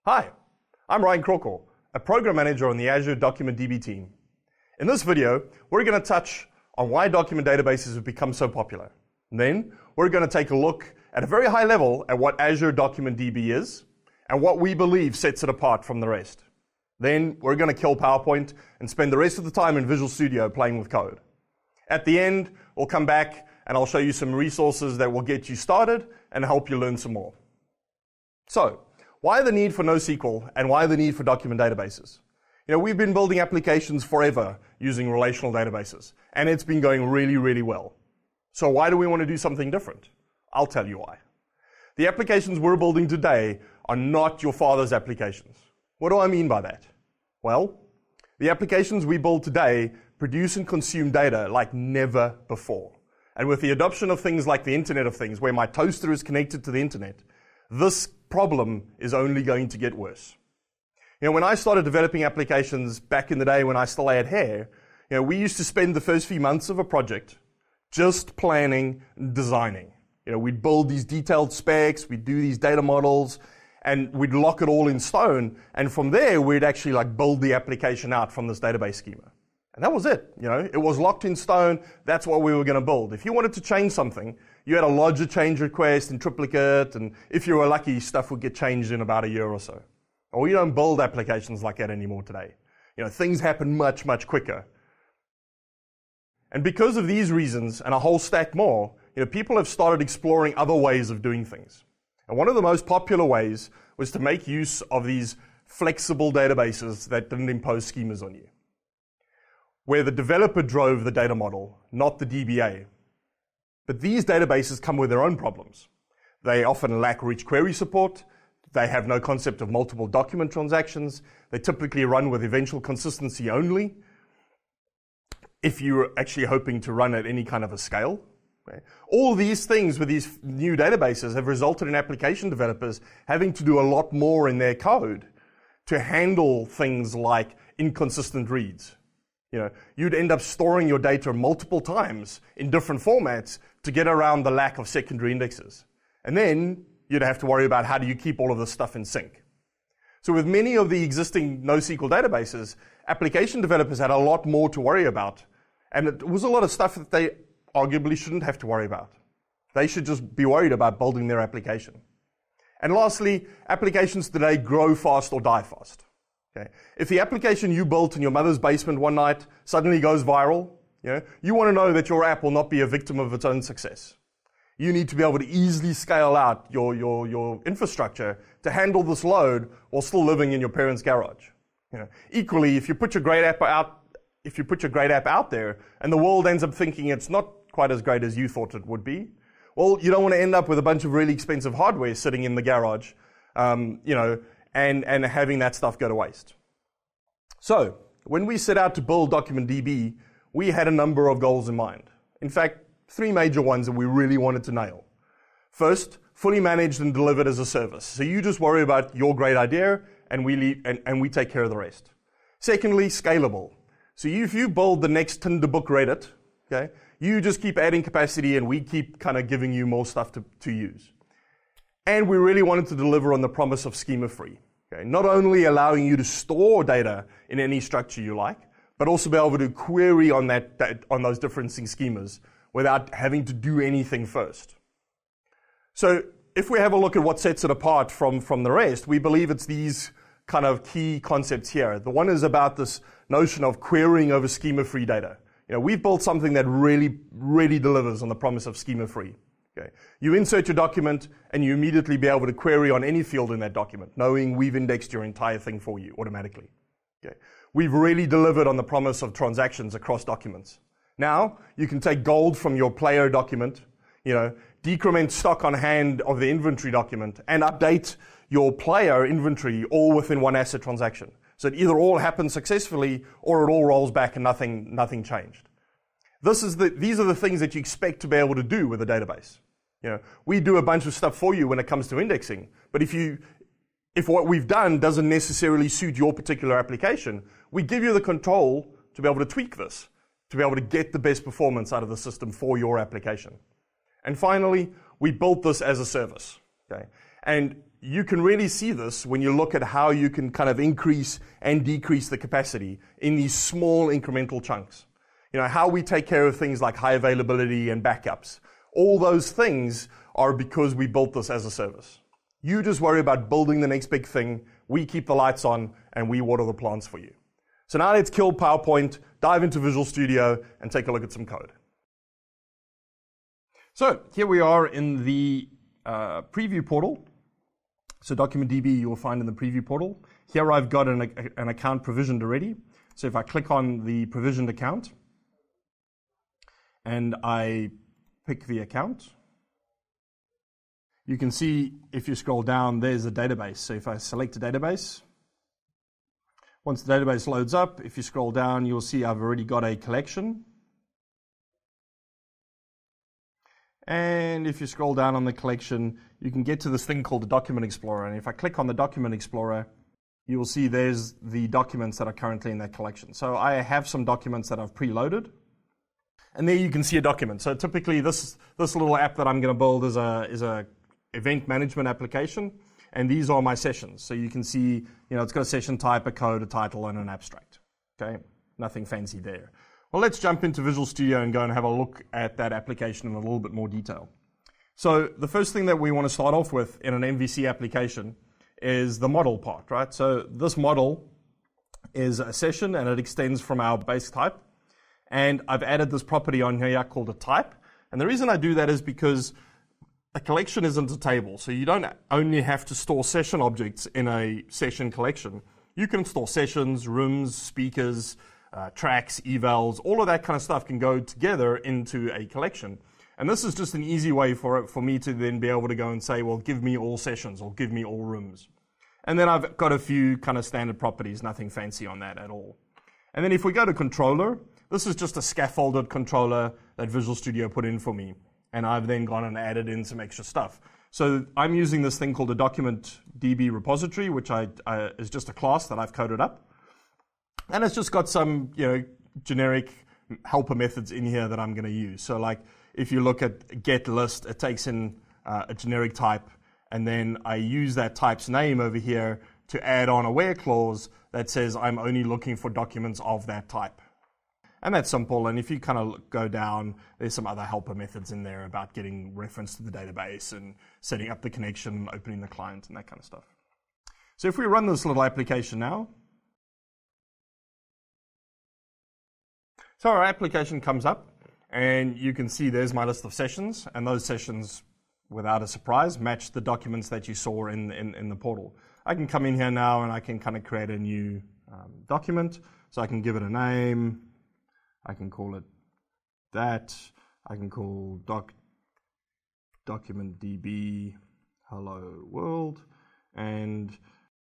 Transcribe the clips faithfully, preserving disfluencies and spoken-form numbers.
Hi, I'm Ryan Krokor, a program manager on the Azure Document D B team. In this video, we're going to touch on why document databases have become so popular. And then, we're going to take a look at a very high level at what Azure Document D B is and what we believe sets it apart from the rest. Then, we're going to kill PowerPoint and spend the rest of the time in Visual Studio playing with code. At the end, we'll come back and I'll show you some resources that will get you started and help you learn some more. So, why the need for NoSQL and why the need for document databases? You know, we've been building applications forever using relational databases, and it's been going really, really well. So why do we want to do something different? I'll tell you why. The applications we're building today are not your father's applications. What do I mean by that? Well, the applications we build today produce and consume data like never before. And with the adoption of things like the Internet of Things, where my toaster is connected to the internet, this problem is only going to get worse. You know, when I started developing applications back in the day when I still had hair, you know, we used to spend the first few months of a project just planning and designing. You know, we'd build these detailed specs, we'd do these data models, and we'd lock it all in stone, and from there we'd actually like build the application out from this database schema. And that was it. You know, it was locked in stone, that's what we were going to build. If you wanted to change something, you had to lodge a change request in triplicate, and if you were lucky, stuff would get changed in about a year or so. Well, we don't build applications like that anymore today. You know, things happen much, much quicker. And because of these reasons, and a whole stack more, you know, people have started exploring other ways of doing things. And one of the most popular ways was to make use of these flexible databases that didn't impose schemas on you, where the developer drove the data model, not the D B A. But these databases come with their own problems. They often lack rich query support. They have no concept of multiple document transactions. They typically run with eventual consistency only, if you're actually hoping to run at any kind of a scale. Okay. All these things with these new databases have resulted in application developers having to do a lot more in their code to handle things like inconsistent reads. You know, you'd end up storing your data multiple times in different formats to get around the lack of secondary indexes. And then you'd have to worry about how do you keep all of this stuff in sync. So with many of the existing NoSQL databases, application developers had a lot more to worry about. And it was a lot of stuff that they arguably shouldn't have to worry about. They should just be worried about building their application. And lastly, applications today grow fast or die fast. Okay. If the application you built in your mother's basement one night suddenly goes viral, you know, you want to know that your app will not be a victim of its own success. You need to be able to easily scale out your, your, your infrastructure to handle this load while still living in your parents' garage. You know, equally, if you put your great app out, if you put your great app out there and the world ends up thinking it's not quite as great as you thought it would be, well, you don't want to end up with a bunch of really expensive hardware sitting in the garage, um, you know, and, and having that stuff go to waste. So, when we set out to build Document D B, we had a number of goals in mind. In fact, three major ones that we really wanted to nail. First, fully managed and delivered as a service. So you just worry about your great idea, and we, leave, and, and we take care of the rest. Secondly, scalable. So you, if you build the next Tinder book Reddit, okay, you just keep adding capacity, and we keep kind of giving you more stuff to, to use. And we really wanted to deliver on the promise of schema-free. Okay? Not only allowing you to store data in any structure you like, but also be able to query on that, that on those differencing schemas without having to do anything first. So if we have a look at what sets it apart from, from the rest, we believe it's these kind of key concepts here. The one is about this notion of querying over schema-free data. You know, we've built something that really, really delivers on the promise of schema-free. Okay. You insert your document, and you immediately be able to query on any field in that document, knowing we've indexed your entire thing for you automatically. Okay. We've really delivered on the promise of transactions across documents. Now, you can take gold from your player document, you know, decrement stock on hand of the inventory document, and update your player inventory all within one asset transaction. So it either all happens successfully, or it all rolls back and nothing, nothing changed. This is the, these are the things that you expect to be able to do with a database. You know, we do a bunch of stuff for you when it comes to indexing, but if you, if what we've done doesn't necessarily suit your particular application, we give you the control to be able to tweak this, to be able to get the best performance out of the system for your application. And finally, we built this as a service. Okay? And you can really see this when you look at how you can kind of increase and decrease the capacity in these small incremental chunks. You know, how we take care of things like high availability and backups. All those things are because we built this as a service. You just worry about building the next big thing, we keep the lights on, and we water the plants for you. So now let's kill PowerPoint, dive into Visual Studio, and take a look at some code. So here we are in the uh, preview portal. So DocumentDB you will find in the preview portal. Here I've got an, an account provisioned already. So if I click on the provisioned account, and I pick the account, you can see if you scroll down, there's a database. So if I select a database, once the database loads up, if you scroll down, you'll see I've already got a collection. And if you scroll down on the collection, you can get to this thing called the Document Explorer. And if I click on the Document Explorer, you will see there's the documents that are currently in that collection. So I have some documents that I've preloaded. And there you can see a document. So typically this, this little app that I'm going to build is a, is a event management application. And these are my sessions. So you can see, you know, it's got a session type, a code, a title, and an abstract. Okay, nothing fancy there. Well, let's jump into Visual Studio and go and have a look at that application in a little bit more detail. So the first thing that we want to start off with in an M V C application is the model part, right? So this model is a session and it extends from our base type. And I've added this property on here called a type. And the reason I do that is because a collection isn't a table. So you don't only have to store session objects in a session collection. You can store sessions, rooms, speakers, uh, tracks, evals, all of that kind of stuff can go together into a collection. And this is just an easy way for it, for me to then be able to go and say, well, give me all sessions or give me all rooms. And then I've got a few kind of standard properties, nothing fancy on that at all. And then if we go to controller, this is just a scaffolded controller that Visual Studio put in for me. And I've then gone and added in some extra stuff. So I'm using this thing called a DocumentDB repository, which I, uh, is just a class that I've coded up. And it's just got some, you know, generic helper methods in here that I'm going to use. So like if you look at get list, it takes in uh, a generic type. And then I use that type's name over here to add on a where clause that says I'm only looking for documents of that type. And that's simple. And if you kind of go down, there's some other helper methods in there about getting reference to the database and setting up the connection, opening the client, and that kind of stuff. So if we run this little application now, so our application comes up, and you can see there's my list of sessions, and those sessions, without a surprise, match the documents that you saw in, in, in the portal. I can come in here now, and I can kind of create a new um, document. So I can give it a name. I can call it that. I can call doc DocumentDB hello world and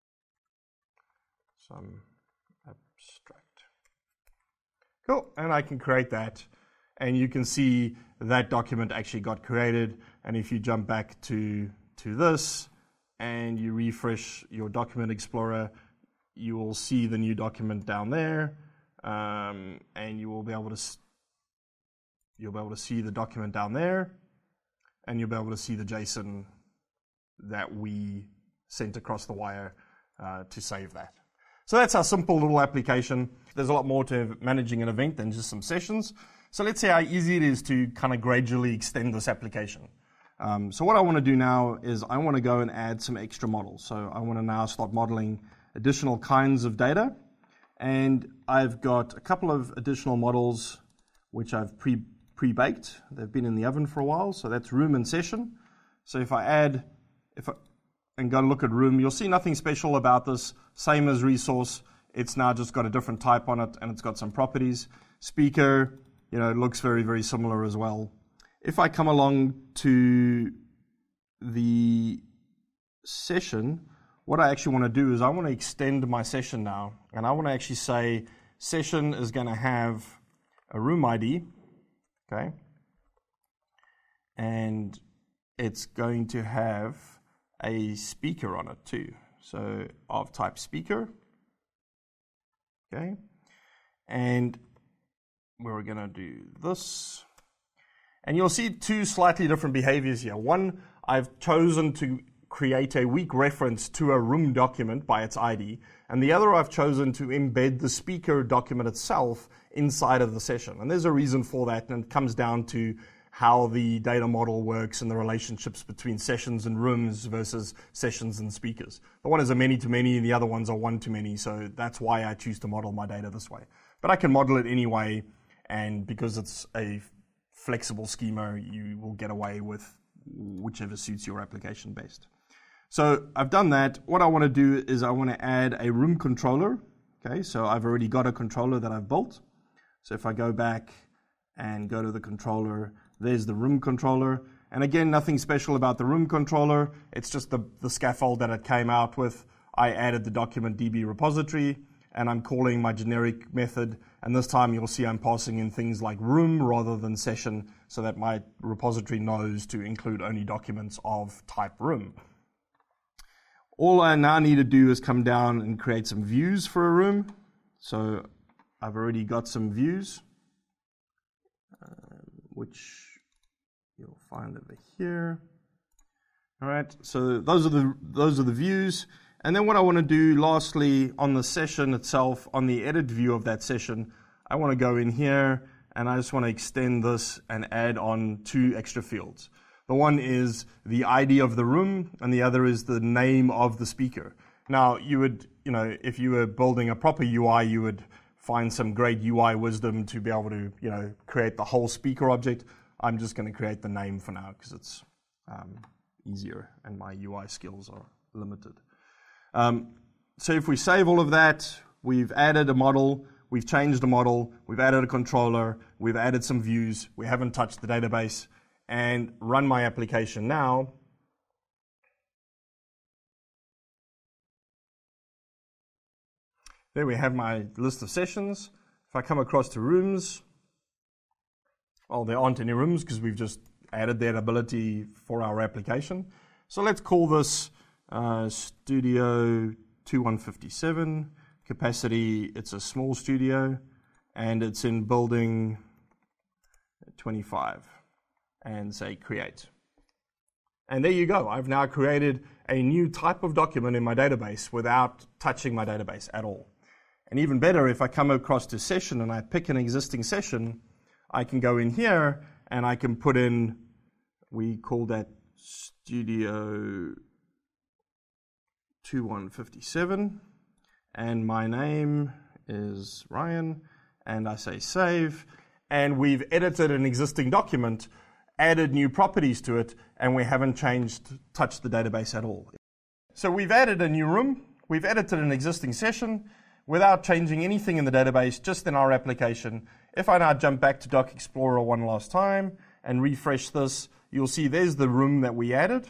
some abstract. Cool, and I can create that. And you can see that document actually got created. And if you jump back to, to this and you refresh your Document Explorer, you will see the new document down there. Um, and you will be able to you'll be able to see the document down there, and you'll be able to see the JSON that we sent across the wire uh, to save that. So that's our simple little application. There's a lot more to managing an event than just some sessions. So let's see how easy it is to kind of gradually extend this application. Um, so what I want to do now is I want to go and add some extra models. So I want to now start modeling additional kinds of data. And I've got a couple of additional models which I've pre, pre-baked. They've been in the oven for a while, so that's room and session. So if I add, if I, and go and look at room, you'll see nothing special about this. Same as resource, it's now just got a different type on it, and it's got some properties. Speaker, you know, it looks very, very similar as well. If I come along to the session, what I actually want to do is I want to extend my session now, and I want to actually say session is going to have a room I D, okay, and it's going to have a speaker on it too, so of type speaker, okay, and we're going to do this, and you'll see two slightly different behaviors here. One, I've chosen to create a weak reference to a room document by its I D, and the other I've chosen to embed the speaker document itself inside of the session. And there's a reason for that, and it comes down to how the data model works and the relationships between sessions and rooms versus sessions and speakers. The one is a many-to-many, and the other ones are one-to-many, so that's why I choose to model my data this way. But I can model it anyway, and because it's a flexible schema, you will get away with whichever suits your application best. So I've done that. What I want to do is I want to add a room controller. Okay, so I've already got a controller that I've built. So if I go back and go to the controller, there's the room controller. And again, nothing special about the room controller. It's just the, the scaffold that it came out with. I added the document D B repository, and I'm calling my generic method. And this time you'll see I'm passing in things like room rather than session, so that my repository knows to include only documents of type room. All I now need to do is come down and create some views for a room. So I've already got some views, uh, which you'll find over here. All right, so those are the those are the views. And then what I want to do lastly on the session itself, on the edit view of that session, I want to go in here and I just want to extend this and add on two extra fields. The one is the I D of the room, and the other is the name of the speaker. Now, you would, you know, if you were building a proper U I, you would find some great U I wisdom to be able to, you know, create the whole speaker object. I'm just going to create the name for now because it's um, easier and my U I skills are limited. Um, so if we save all of that, we've added a model, we've changed the model, we've added a controller, we've added some views, we haven't touched the database, and run my application now. There we have my list of sessions. If I come across to rooms, well, there aren't any rooms because we've just added that ability for our application. So let's call this uh, Studio twenty-one fifty-seven. Capacity, it's a small studio, and it's in building twenty-five. And say create. And there you go. I've now created a new type of document in my database without touching my database at all. And even better, if I come across to session and I pick an existing session, I can go in here and I can put in, we call that Studio twenty-one fifty-seven, and my name is Ryan, and I say save, and we've edited an existing document, added new properties to it, and we haven't changed, touched the database at all. So we've added a new room, we've edited an existing session without changing anything in the database, just in our application. If I now jump back to Doc Explorer one last time and refresh this, you'll see there's the room that we added.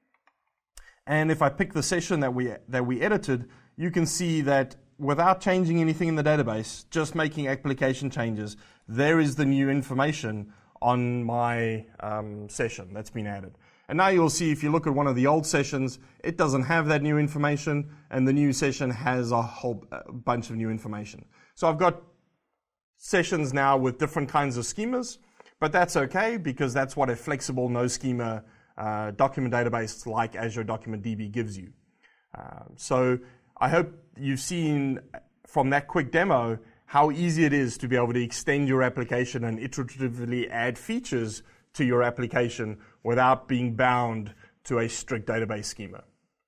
And if I pick the session that we, that we edited, you can see that without changing anything in the database, just making application changes, there is the new information on my um, session that's been added. And now you'll see if you look at one of the old sessions, it doesn't have that new information, and the new session has a whole bunch of new information. So I've got sessions now with different kinds of schemas, but that's okay because that's what a flexible no schema uh, document database like Azure Document D B gives you. Uh, so I hope you've seen from that quick demo how easy it is to be able to extend your application and iteratively add features to your application without being bound to a strict database schema.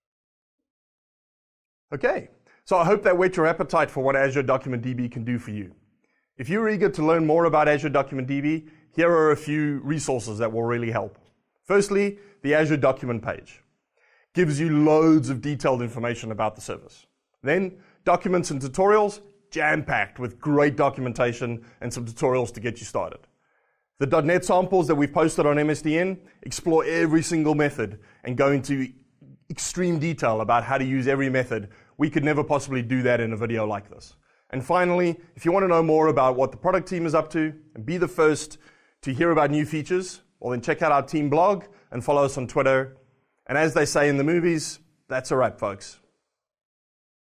Okay, so I hope that whet your appetite for what Azure Document D B can do for you. If you're eager to learn more about Azure Document D B, here are a few resources that will really help. Firstly, the Azure Document page gives you loads of detailed information about the service. Then, documents and tutorials, jam-packed with great documentation and some tutorials to get you started. The dot net samples that we've posted on M S D N explore every single method and go into extreme detail about how to use every method. We could never possibly do that in a video like this. And finally, if you want to know more about what the product team is up to and be the first to hear about new features, well then check out our team blog and follow us on Twitter. And as they say in the movies, that's a wrap, folks.